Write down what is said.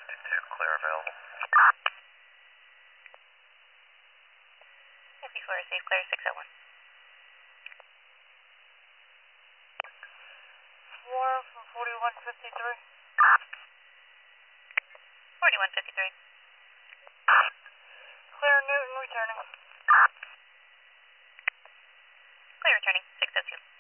Clear available. 54 is safe, clear 601. Swarm from 4153. 4153. Clear Newton returning. Clear returning 602.